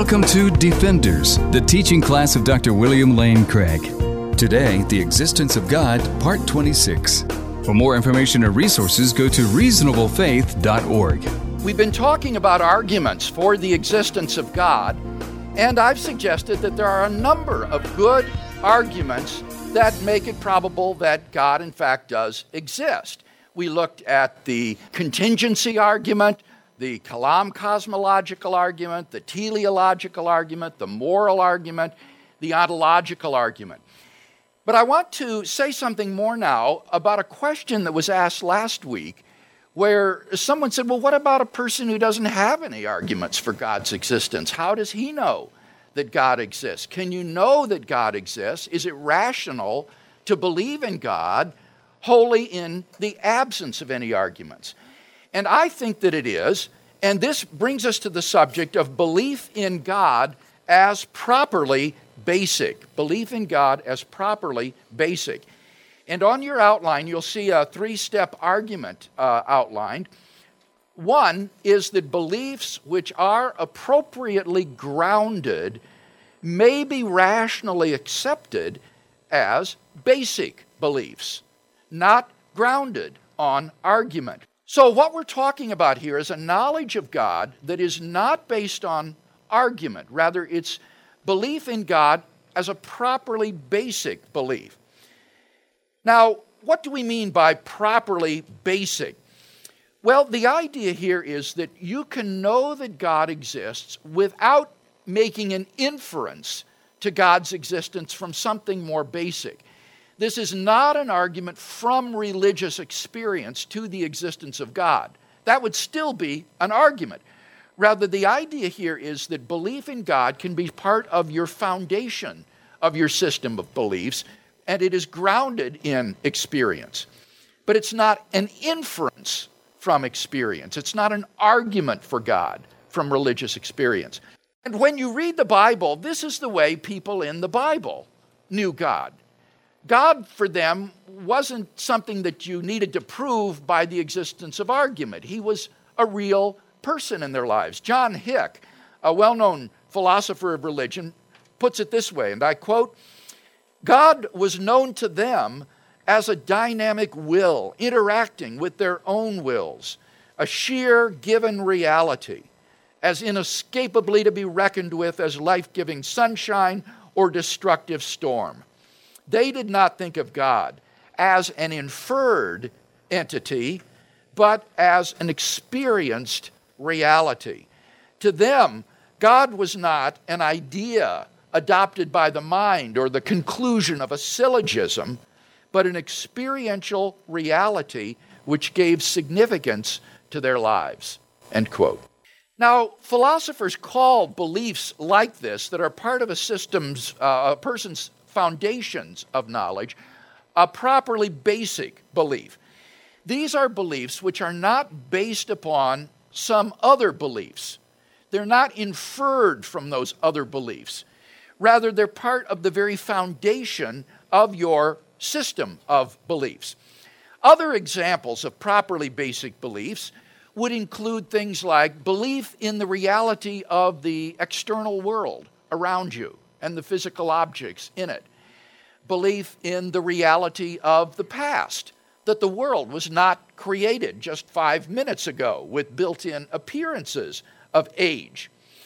Welcome to Defenders, the teaching class of Dr. William Lane Craig. Today, The Existence of God, Part 26. For more information or resources, go to reasonablefaith.org. We've been talking about arguments for the existence of God, and I've suggested that there are a number of good arguments that make it probable that God, in fact, does exist. We looked at the contingency argument, the Kalam cosmological argument, the teleological argument, the moral argument, the ontological argument. But I want to say something more now about a question that was asked last week where someone said, well, what about a person who doesn't have any arguments for God's existence? How does he know that God exists? Can you know that God exists? Is it rational to believe in God wholly in the absence of any arguments? And I think that it is, and this brings us to the subject of belief in God as properly basic. Belief in God as properly basic. And on your outline, you'll see a three-step argument outlined. One is that beliefs which are appropriately grounded may be rationally accepted as basic beliefs, not grounded on argument. So what we're talking about here is a knowledge of God that is not based on argument. Rather, it's belief in God as a properly basic belief. Now, what do we mean by properly basic? Well, the idea here is that you can know that God exists without making an inference to God's existence from something more basic. This is not an argument from religious experience to the existence of God. That would still be an argument. Rather, the idea here is that belief in God can be part of your foundation of your system of beliefs, and it is grounded in experience. But it's not an inference from experience. It's not an argument for God from religious experience. And when you read the Bible, this is the way people in the Bible knew God. God, for them, wasn't something that you needed to prove by the existence of argument. He was a real person in their lives. John Hick, a well-known philosopher of religion, puts it this way, and I quote, God was known to them as a dynamic will interacting with their own wills, a sheer given reality, as inescapably to be reckoned with as life-giving sunshine or destructive storm. They did not think of God as an inferred entity, but as an experienced reality. To them, God was not an idea adopted by the mind or the conclusion of a syllogism, but an experiential reality which gave significance to their lives. End quote. Now, philosophers call beliefs like this that are part of a person's foundations of knowledge a properly basic belief. These are beliefs which are not based upon some other beliefs. They're not inferred from those other beliefs. Rather, they're part of the very foundation of your system of beliefs. Other examples of properly basic beliefs would include things like belief in the reality of the external world around you and the physical objects in it. Belief in the reality of the past, that the world was not created just 5 minutes ago with built-in appearances of age,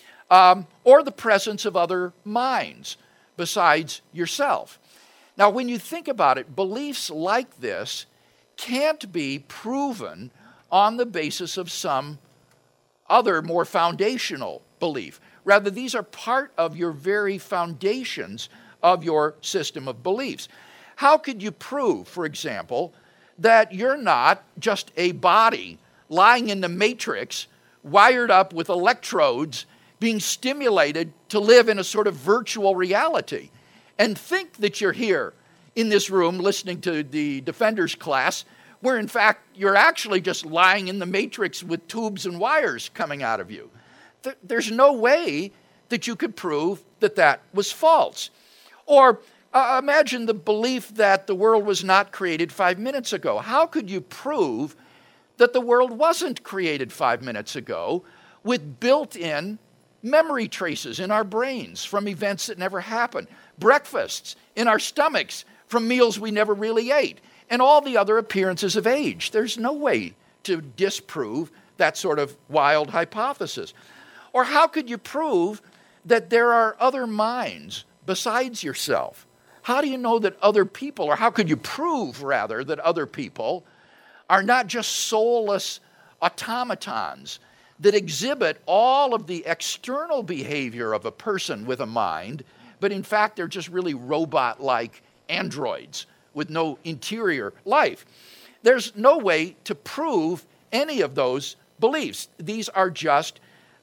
or the presence of other minds besides yourself. Now, when you think about it, beliefs like this can't be proven on the basis of some other more foundational belief. Rather, these are part of your very foundations of your system of beliefs. How could you prove, for example, that you're not just a body lying in the matrix, wired up with electrodes, being stimulated to live in a sort of virtual reality, and think that you're here in this room listening to the Defenders class, where in fact you're actually just lying in the matrix with tubes and wires coming out of you? There's no way that you could prove that that was false. Or imagine the belief that the world was not created 5 minutes ago. How could you prove that the world wasn't created 5 minutes ago with built-in memory traces in our brains from events that never happened, breakfasts in our stomachs from meals we never really ate, and all the other appearances of age. There's no way to disprove that sort of wild hypothesis. Or how could you prove that there are other minds besides yourself? How do you know that other people, or how could you prove, rather, that other people are not just soulless automatons that exhibit all of the external behavior of a person with a mind, but in fact they're just really robot-like androids with no interior life? There's no way to prove any of those beliefs. These are just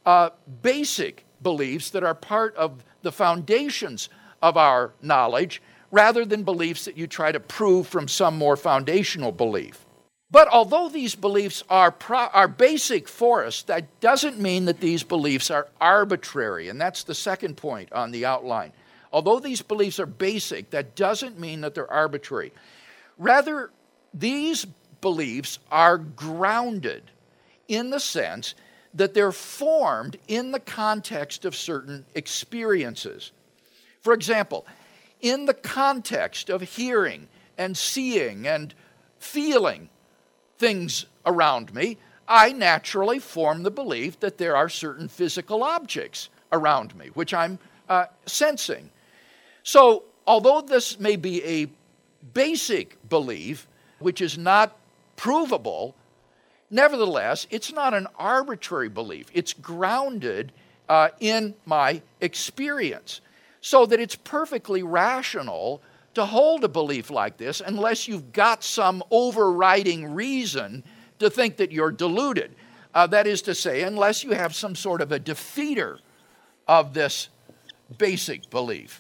basic beliefs that are part of the foundations of our knowledge, rather than beliefs that you try to prove from some more foundational belief. But although these beliefs are basic for us, that doesn't mean that these beliefs are arbitrary, and that's the second point on the outline. Although these beliefs are basic, that doesn't mean that they're arbitrary. Rather, these beliefs are grounded in the sense that they're formed in the context of certain experiences. For example, in the context of hearing and seeing and feeling things around me, I naturally form the belief that there are certain physical objects around me, which I'm sensing. So, although this may be a basic belief, which is not provable, nevertheless, it's not an arbitrary belief. It's grounded in my experience, so that it's perfectly rational to hold a belief like this unless you've got some overriding reason to think that you're deluded. That is to say, unless you have some sort of a defeater of this basic belief.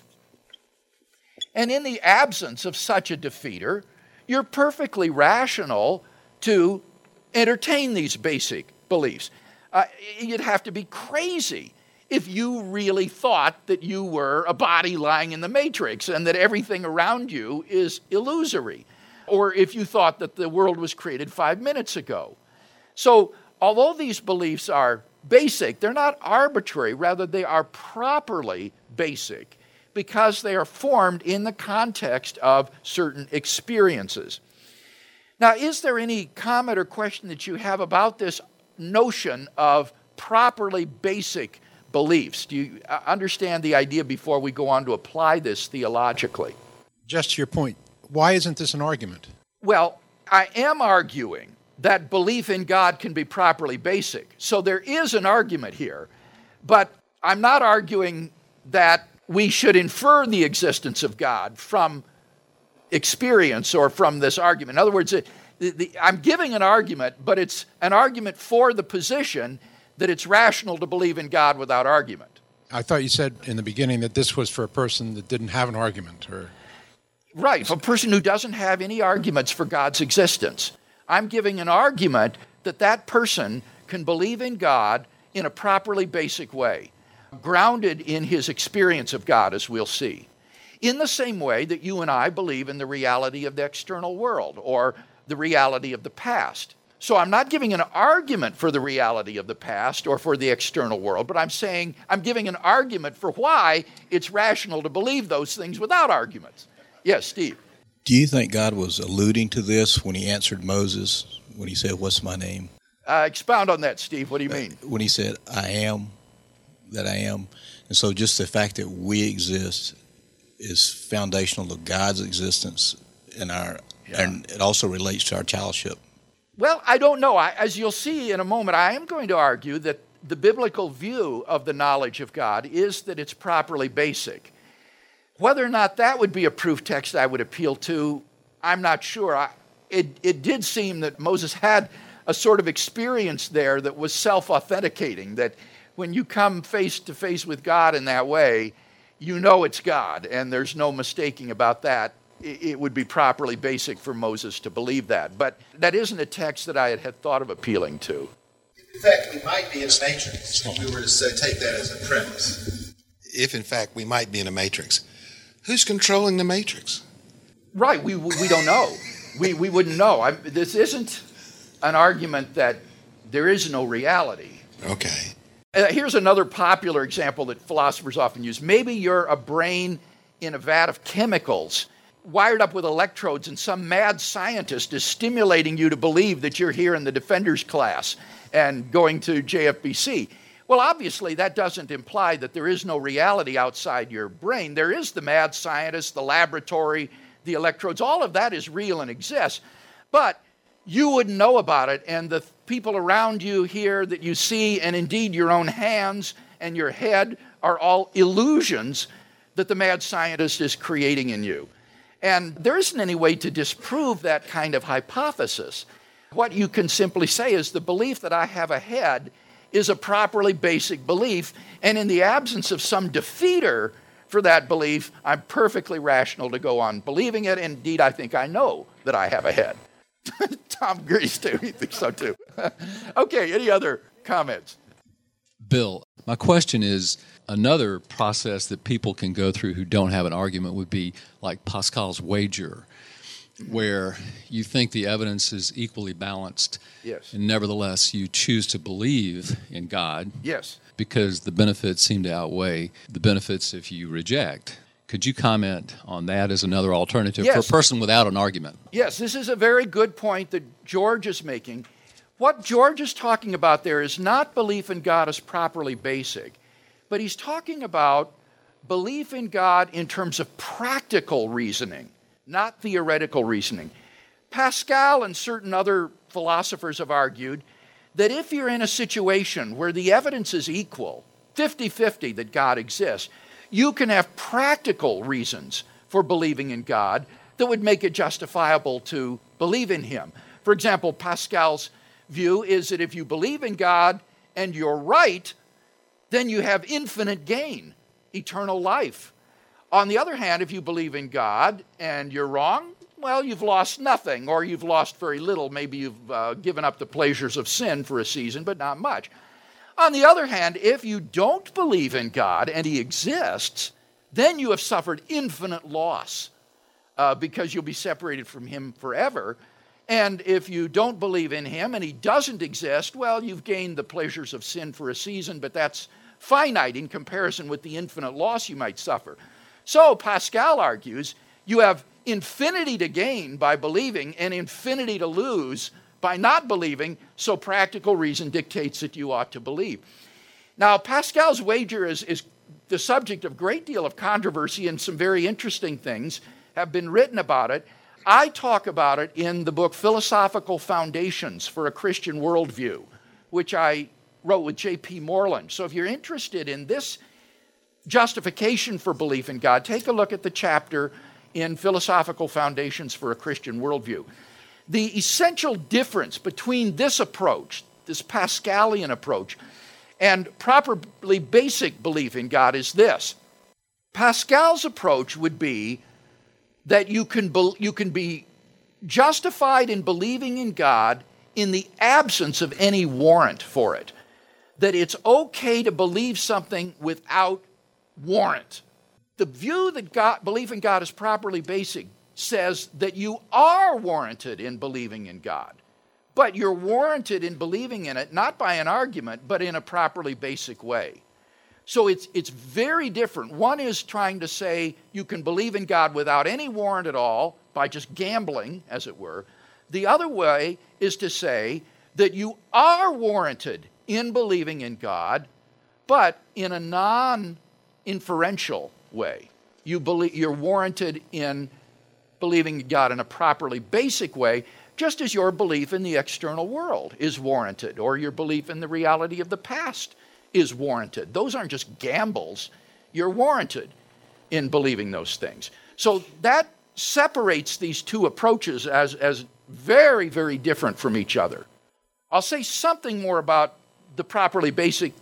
And in the absence of such a defeater, you're perfectly rational to entertain these basic beliefs. You'd have to be crazy if you really thought that you were a body lying in the matrix and that everything around you is illusory, or if you thought that the world was created 5 minutes ago. So, although these beliefs are basic, they're not arbitrary. Rather, they are properly basic because they are formed in the context of certain experiences. Now, is there any comment or question that you have about this notion of properly basic beliefs? Do you understand the idea before we go on to apply this theologically? Just to your point, why isn't this an argument? Well, I am arguing that belief in God can be properly basic. So there is an argument here, but I'm not arguing that we should infer the existence of God from experience or from this argument. In other words, I'm giving an argument, but it's an argument for the position that it's rational to believe in God without argument. I thought you said in the beginning that this was for a person that didn't have an argument. Right, for a person who doesn't have any arguments for God's existence. I'm giving an argument that that person can believe in God in a properly basic way, grounded in his experience of God, as we'll see. In the same way that you and I believe in the reality of the external world or the reality of the past. So I'm not giving an argument for the reality of the past or for the external world, but I'm saying I'm giving an argument for why it's rational to believe those things without arguments. Yes, Steve. Do you think God was alluding to this when he answered Moses, when he said, "What's my name?" Expound on that, Steve. What do you mean? When he said, "I am that I am." And so just the fact that we exist is foundational to God's existence and and it also relates to our childship. Well, I don't know. As you'll see in a moment, I am going to argue that the biblical view of the knowledge of God is that it's properly basic. Whether or not that would be a proof text I would appeal to, I'm not sure. It did seem that Moses had a sort of experience there that was self-authenticating, that when you come face to face with God in that way, you know it's God, and there's no mistaking about that. It would be properly basic for Moses to believe that. But that isn't a text that I had thought of appealing to. In fact, we might be in a matrix, if we were to take that as a premise. If, in fact, we might be in a matrix, who's controlling the matrix? Right, we don't know. We wouldn't know. This isn't an argument that there is no reality. Okay. Here's another popular example that philosophers often use. Maybe you're a brain in a vat of chemicals wired up with electrodes, and some mad scientist is stimulating you to believe that you're here in the defender's class and going to JFBC. Well, obviously, that doesn't imply that there is no reality outside your brain. There is the mad scientist, the laboratory, the electrodes. All of that is real and exists. But you wouldn't know about it, and the people around you here that you see, and indeed your own hands and your head, are all illusions that the mad scientist is creating in you. And there isn't any way to disprove that kind of hypothesis. What you can simply say is the belief that I have a head is a properly basic belief, and in the absence of some defeater for that belief, I'm perfectly rational to go on believing it. Indeed, I think I know that I have a head. Tom agrees too. He thinks so too. Okay, any other comments? Bill, my question is, another process that people can go through who don't have an argument would be like Pascal's wager, where you think the evidence is equally balanced, yes, and nevertheless you choose to believe in God, yes, because the benefits seem to outweigh the benefits if you reject. Could you comment on that as another alternative for a person without an argument? Yes, this is a very good point that George is making. What George is talking about there is not belief in God as properly basic, but he's talking about belief in God in terms of practical reasoning, not theoretical reasoning. Pascal and certain other philosophers have argued that if you're in a situation where the evidence is equal, 50-50 that God exists, you can have practical reasons for believing in God that would make it justifiable to believe in him. For example, Pascal's view is that if you believe in God and you're right, then you have infinite gain, eternal life. On the other hand, if you believe in God and you're wrong, well, you've lost nothing, or you've lost very little. Maybe you've given up the pleasures of sin for a season, but not much. On the other hand, if you don't believe in God and he exists, then you have suffered infinite loss because you'll be separated from him forever. And if you don't believe in him and he doesn't exist, well, you've gained the pleasures of sin for a season, but that's finite in comparison with the infinite loss you might suffer. So Pascal argues you have infinity to gain by believing and infinity to lose by not believing, so practical reason dictates that you ought to believe. Now, Pascal's wager is the subject of a great deal of controversy, and some very interesting things have been written about it. I talk about it in the book Philosophical Foundations for a Christian Worldview, which I wrote with J.P. Moreland. So if you're interested in this justification for belief in God, take a look at the chapter in Philosophical Foundations for a Christian Worldview. The essential difference between this approach, this Pascalian approach, and properly basic belief in God is this. Pascal's approach would be that you can be justified in believing in God in the absence of any warrant for it. That it's okay to believe something without warrant. The view that belief in God is properly basic says that you are warranted in believing in God. But you're warranted in believing in it not by an argument, but in a properly basic way. So it's very different. One is trying to say you can believe in God without any warrant at all, by just gambling, as it were. The other way is to say that you are warranted in believing in God, but in a non-inferential way. You're warranted in believing in God in a properly basic way, just as your belief in the external world is warranted, or your belief in the reality of the past is warranted. Those aren't just gambles. You're warranted in believing those things. So that separates these two approaches as very, very different from each other. I'll say something more about the properly basic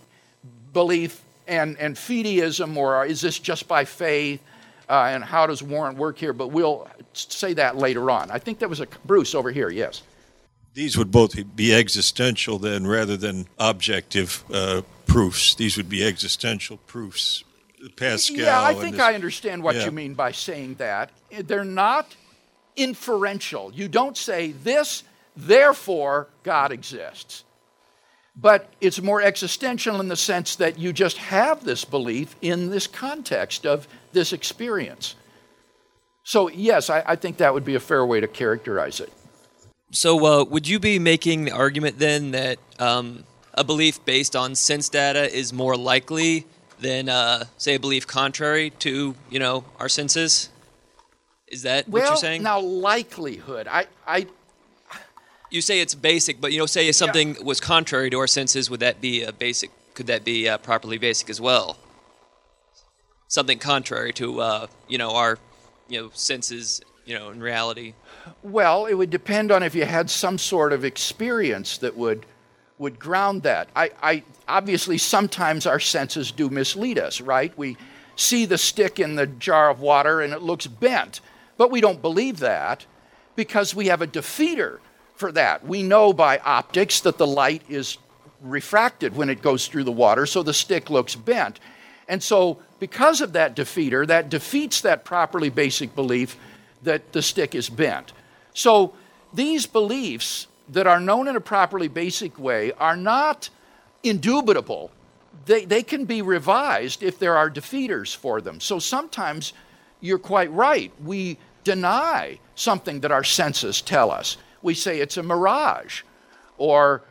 belief and fideism, or is this just by faith, and how does warrant work here, but we'll say that later on. I think that was Bruce over here, yes. These would both be existential then, rather than objective proofs. These would be existential proofs. Pascal. Yeah, I think I understand what you mean by saying that. They're not inferential. You don't say this, therefore God exists. But it's more existential in the sense that you just have this belief in this context of this experience. So yes, I think that would be a fair way to characterize it. So would you be making the argument then that a belief based on sense data is more likely than, say, a belief contrary to, our senses? Is that what you're saying? Well, now likelihood. You say it's basic, but say if something was contrary to our senses, would that be a basic? Could that be properly basic as well? Something contrary to our senses, in reality. Well, it would depend on if you had some sort of experience that would ground that. I obviously sometimes our senses do mislead us, right? We see the stick in the jar of water and it looks bent, but we don't believe that because we have a defeater for that. We know by optics that the light is refracted when it goes through the water, so the stick looks bent. And so because of that defeater, that defeats that properly basic belief that the stick is bent. So these beliefs that are known in a properly basic way are not indubitable. They can be revised if there are defeaters for them. So sometimes you're quite right. We deny something that our senses tell us. We say it's a mirage, or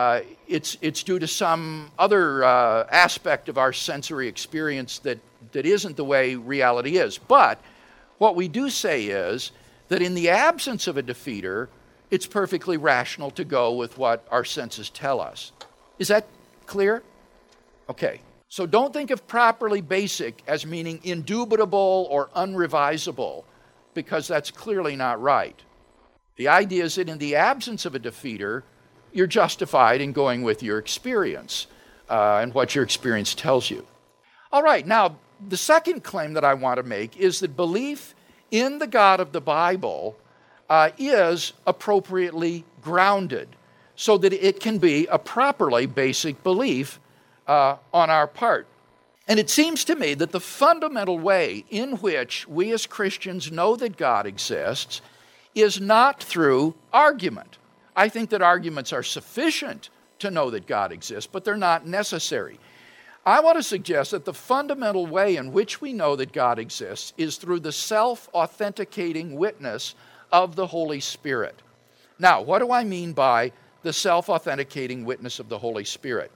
it's due to some other aspect of our sensory experience that isn't the way reality is. But what we do say is that in the absence of a defeater, it's perfectly rational to go with what our senses tell us. Is that clear? Okay. So don't think of properly basic as meaning indubitable or unrevisable, because that's clearly not right. The idea is that in the absence of a defeater, you're justified in going with your experience and what your experience tells you. All right, now, the second claim that I want to make is that belief in the God of the Bible is appropriately grounded so that it can be a properly basic belief on our part. And it seems to me that the fundamental way in which we as Christians know that God exists is not through argument. I think that arguments are sufficient to know that God exists, but they're not necessary. I want to suggest that the fundamental way in which we know that God exists is through the self-authenticating witness of the Holy Spirit. Now, what do I mean by the self-authenticating witness of the Holy Spirit?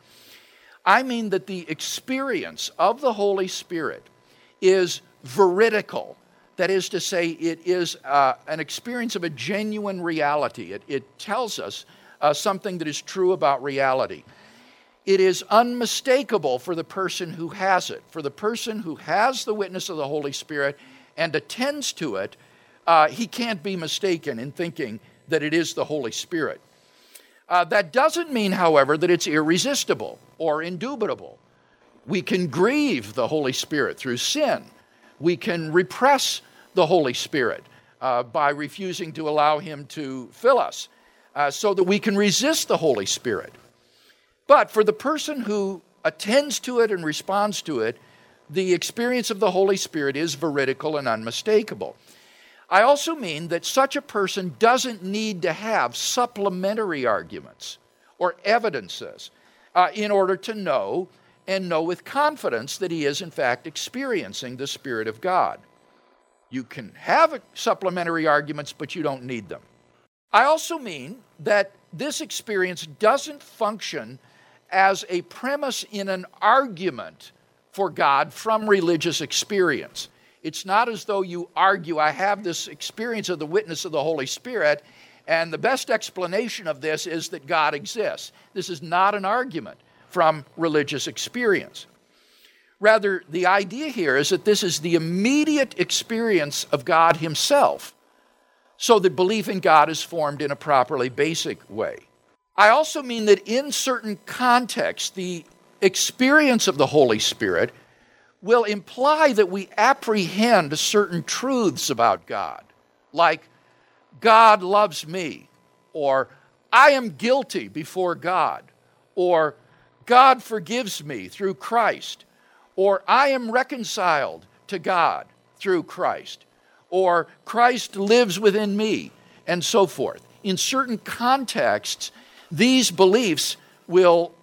I mean that the experience of the Holy Spirit is veridical. That is to say, it is an experience of a genuine reality. It tells us something that is true about reality. It is unmistakable for the person who has it. For the person who has the witness of the Holy Spirit and attends to it, he can't be mistaken in thinking that it is the Holy Spirit. That doesn't mean, however, that it's irresistible or indubitable. We can grieve the Holy Spirit through sin. We can repress the Holy Spirit by refusing to allow Him to fill us so that we can resist the Holy Spirit. But for the person who attends to it and responds to it, the experience of the Holy Spirit is veridical and unmistakable. I also mean that such a person doesn't need to have supplementary arguments or evidences in order to know and know with confidence that he is in fact experiencing the Spirit of God. You can have supplementary arguments, but you don't need them. I also mean that this experience doesn't function as a premise in an argument for God from religious experience. It's not as though you argue, I have this experience of the witness of the Holy Spirit, and the best explanation of this is that God exists. This is not an argument from religious experience. Rather, the idea here is that this is the immediate experience of God Himself, so that belief in God is formed in a properly basic way. I also mean that in certain contexts, the experience of the Holy Spirit will imply that we apprehend certain truths about God, like God loves me, or I am guilty before God, or God forgives me through Christ, or I am reconciled to God through Christ, or Christ lives within me, and so forth. In certain contexts, these beliefs will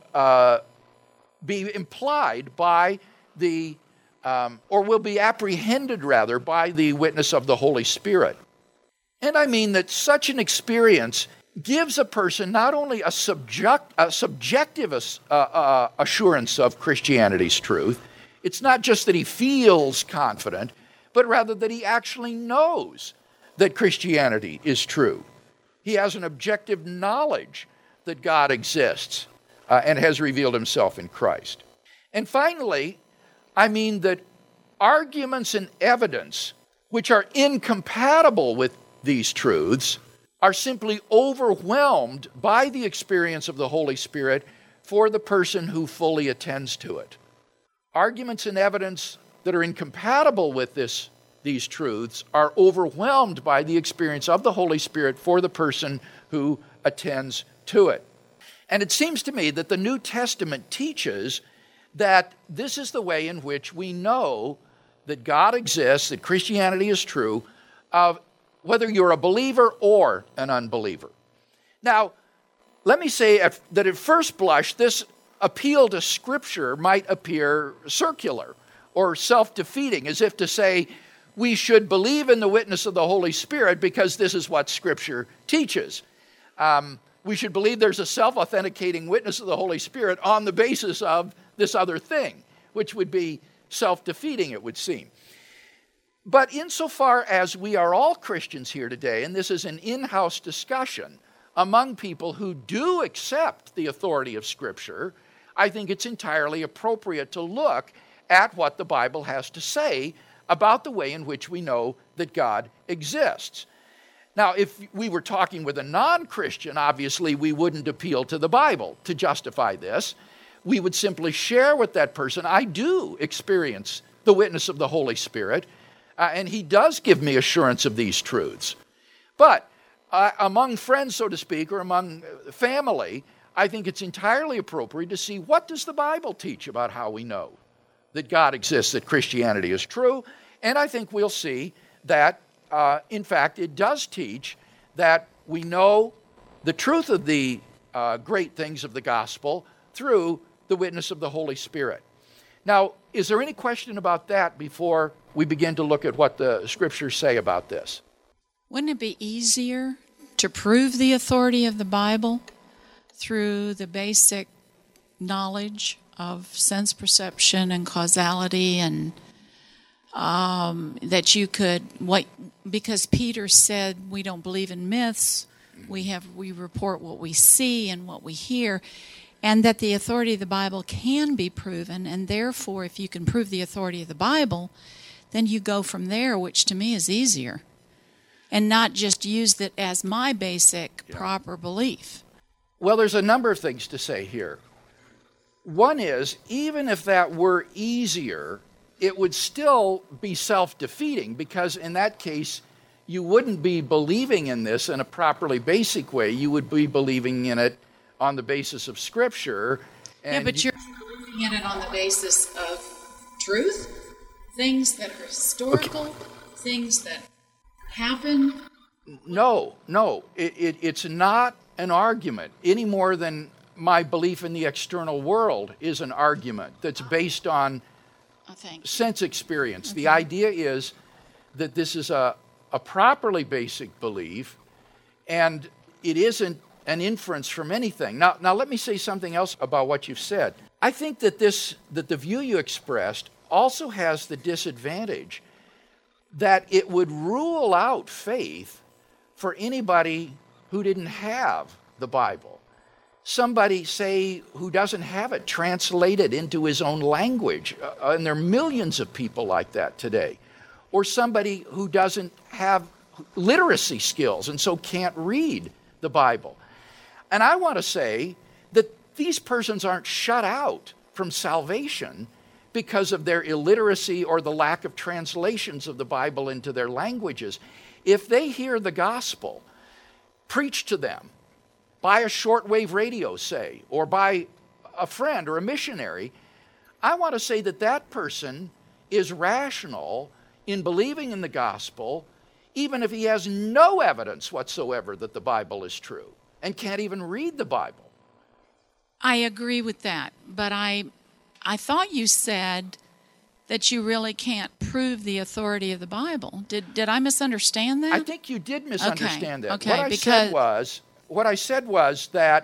be implied by the, or will be apprehended rather, by the witness of the Holy Spirit. And I mean that such an experience gives a person not only a subjective assurance of Christianity's truth. It's not just that he feels confident, but rather that he actually knows that Christianity is true. He has an objective knowledge that God exists and has revealed himself in Christ. And finally, I mean that arguments and evidence which are incompatible with these truths are simply overwhelmed by the experience of the Holy Spirit for the person who fully attends to it. Arguments and evidence that are incompatible with these truths are overwhelmed by the experience of the Holy Spirit for the person who attends to it. And it seems to me that the New Testament teaches that this is the way in which we know that God exists, that Christianity is true, whether you're a believer or an unbeliever. Now, let me say that at first blush, this appeal to Scripture might appear circular or self-defeating, as if to say, we should believe in the witness of the Holy Spirit because this is what Scripture teaches. We should believe there's a self-authenticating witness of the Holy Spirit on the basis of this other thing, which would be self-defeating, it would seem. But insofar as we are all Christians here today, and this is an in-house discussion among people who do accept the authority of Scripture, I think it's entirely appropriate to look at what the Bible has to say about the way in which we know that God exists. Now, if we were talking with a non-Christian, obviously we wouldn't appeal to the Bible to justify this. We would simply share with that person, I do experience the witness of the Holy Spirit, and he does give me assurance of these truths. But among friends, so to speak, or among family, I think it's entirely appropriate to see what does the Bible teach about how we know that God exists, that Christianity is true. And I think we'll see that, in fact, it does teach that we know the truth of the great things of the gospel through the witness of the Holy Spirit. Now, is there any question about that before we begin to look at what the Scriptures say about this? Wouldn't it be easier to prove the authority of the Bible through the basic knowledge of sense perception and causality, and that you could, because Peter said we don't believe in myths, we report what we see and what we hear, and that the authority of the Bible can be proven, and therefore if you can prove the authority of the Bible, then you go from there, which to me is easier, and not just use it as my basic proper belief. Well, there's a number of things to say here. One is, even if that were easier, it would still be self-defeating, because in that case, you wouldn't be believing in this in a properly basic way. You would be believing in it on the basis of Scripture. And but you're believing in it on the basis of truth, things that are historical, things that happen. No, it's not an argument any more than my belief in the external world is an argument that's based on sense experience. Okay. The idea is that this is a properly basic belief, and it isn't an inference from anything. Now let me say something else about what you've said. I think that the view you expressed also has the disadvantage that it would rule out faith for anybody who didn't have the Bible. Somebody, say, who doesn't have it translated into his own language, and there are millions of people like that today. Or somebody who doesn't have literacy skills and so can't read the Bible. And I want to say that these persons aren't shut out from salvation because of their illiteracy or the lack of translations of the Bible into their languages. If they hear the gospel preached to them by a shortwave radio, say, or by a friend or a missionary, I want to say that that person is rational in believing in the gospel, even if he has no evidence whatsoever that the Bible is true and can't even read the Bible. I agree with that, but I thought you said that you really can't prove the authority of the Bible. Did I misunderstand that? I think you did misunderstand that. Okay, What I said was that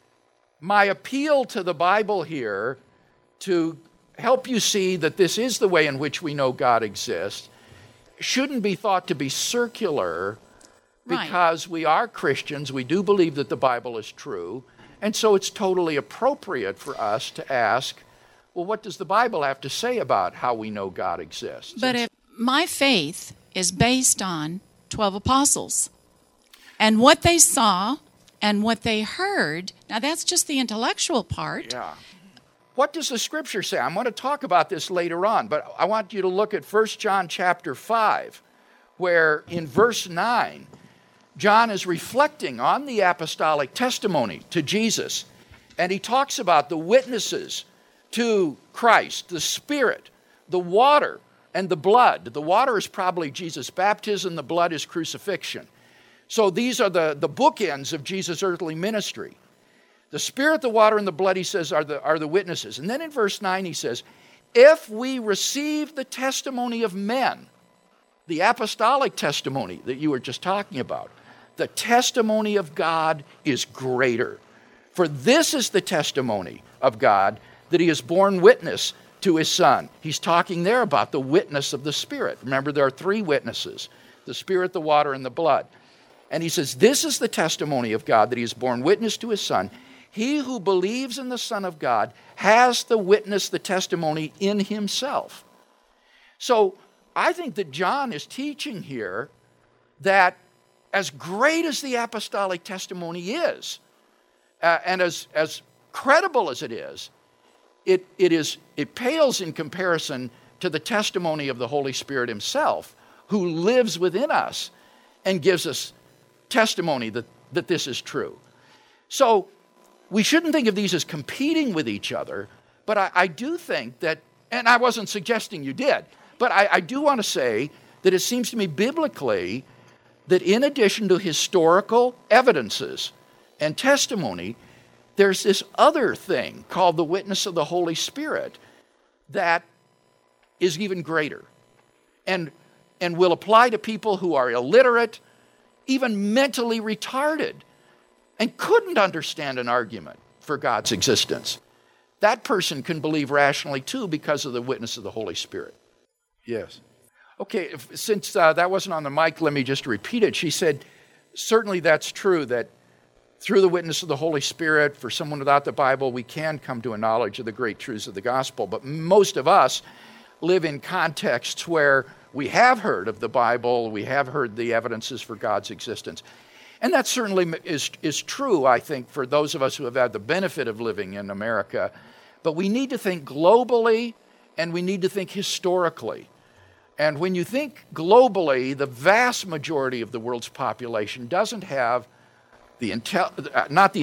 my appeal to the Bible here to help you see that this is the way in which we know God exists shouldn't be thought to be circular, because we are Christians, we do believe that the Bible is true, and so it's totally appropriate for us to ask, well, what does the Bible have to say about how we know God exists? But if my faith is based on 12 apostles and what they saw and what they heard, now that's just the intellectual part. Yeah. What does the Scripture say? I'm going to talk about this later on, but I want you to look at 1 John chapter 5, where in verse 9, John is reflecting on the apostolic testimony to Jesus, and he talks about the witnesses to Christ, the Spirit, the water, and the blood. The water is probably Jesus' baptism, the blood is crucifixion. So these are the bookends of Jesus' earthly ministry. The Spirit, the water, and the blood, he says, are the witnesses. And then in verse 9 he says, if we receive the testimony of men, the apostolic testimony that you were just talking about, the testimony of God is greater. For this is the testimony of God, that he has borne witness to his Son. He's talking there about the witness of the Spirit. Remember, there are three witnesses, the Spirit, the water, and the blood. And he says, this is the testimony of God, that he has borne witness to his Son. He who believes in the Son of God has the witness, the testimony in himself. So I think that John is teaching here that as great as the apostolic testimony is, and as credible as it is, it pales in comparison to the testimony of the Holy Spirit himself, who lives within us and gives us testimony that this is true. So we shouldn't think of these as competing with each other, but I do think that, and I wasn't suggesting you did, but I do want to say that it seems to me biblically that in addition to historical evidences and testimony, there's this other thing called the witness of the Holy Spirit that is even greater and will apply to people who are illiterate, even mentally retarded, and couldn't understand an argument for God's existence. That person can believe rationally too because of the witness of the Holy Spirit. Yes. Okay, since that wasn't on the mic, let me just repeat it. She said, certainly that's true, that through the witness of the Holy Spirit, for someone without the Bible, we can come to a knowledge of the great truths of the gospel. But most of us live in contexts where we have heard of the Bible, we have heard the evidences for God's existence. And that certainly is true, I think, for those of us who have had the benefit of living in America. But we need to think globally, and we need to think historically. And when you think globally, the vast majority of the world's population doesn't have they don't have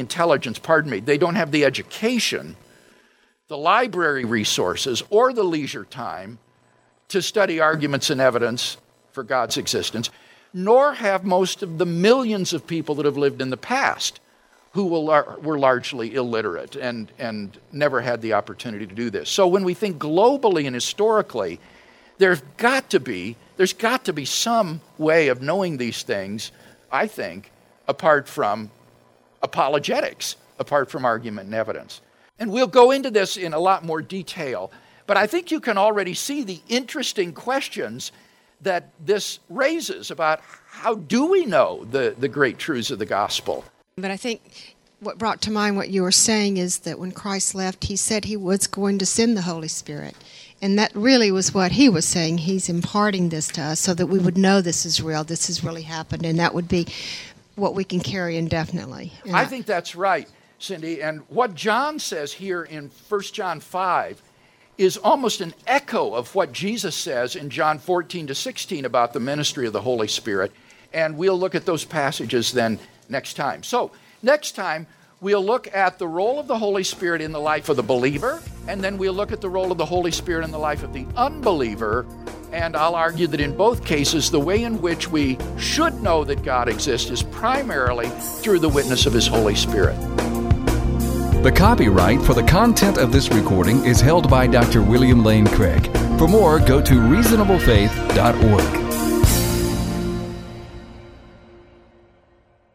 the education, the library resources, or the leisure time to study arguments and evidence for God's existence, nor have most of the millions of people that have lived in the past who were largely illiterate and never had the opportunity to do this. So when we think globally and historically, there's got to be some way of knowing these things, I think, apart from apologetics, apart from argument and evidence. And we'll go into this in a lot more detail, but I think you can already see the interesting questions that this raises about how do we know the great truths of the gospel. But I think what brought to mind what you were saying is that when Christ left, he said he was going to send the Holy Spirit. And that really was what he was saying. He's imparting this to us so that we would know this is real, this has really happened, and that would be what we can carry indefinitely. And I think that's right, Cindy. And what John says here in 1 John 5 is almost an echo of what Jesus says in John 14-16 about the ministry of the Holy Spirit. And we'll look at those passages then next time. So, next time, we'll look at the role of the Holy Spirit in the life of the believer, and then we'll look at the role of the Holy Spirit in the life of the unbeliever. And I'll argue that in both cases, the way in which we should know that God exists is primarily through the witness of His Holy Spirit. The copyright for the content of this recording is held by Dr. William Lane Craig. For more, go to reasonablefaith.org.